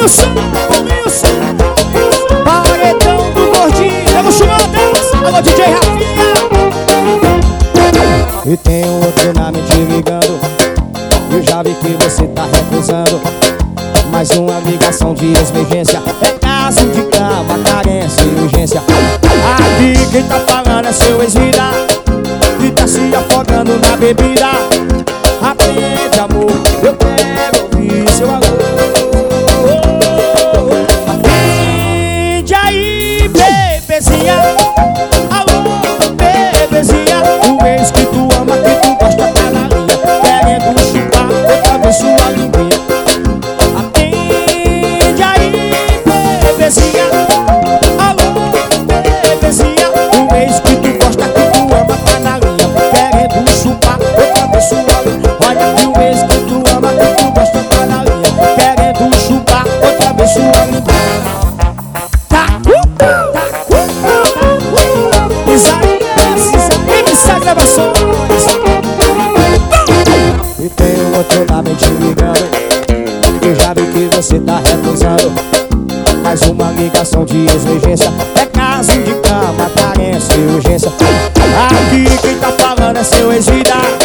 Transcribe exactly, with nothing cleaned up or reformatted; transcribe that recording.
Wilson, Wilson, paredão do gordinho, pelo chumadas, alô D J Rafinha. E tem um outro nome te ligando, eu já vi que você tá recusando. Mais uma ligação de emergência, é caso de cama, carência e urgência. Aqui quem tá falando é seu ex-vida, que tá se afogando na bebida. Aprende, amor, eu quero ouvir seu alô. Aprende aí, bebezinha. Alô, bebezinha. O ex que tu ama, que tu gosta, tá na linha, querendo chupar outra vez sua linguinha. Aprende aí, bebezinha. Alô, bebezinha. O ex que tu gosta, que tu ama, tá na linha, querendo chupar outra vez sua linguinha. Olha que o ex que tu ama, que tu gosta, tá na linha, querendo chupar outra vez sua linguinha. Tá, tá, tá, Isaías, Isaías, gravações. E tem um outro nome te ligando, eu já vi que você tá recusando. Mais uma ligação de emergência, é caso de cama, carência e urgência. Aqui quem tá falando é seu ex-vida,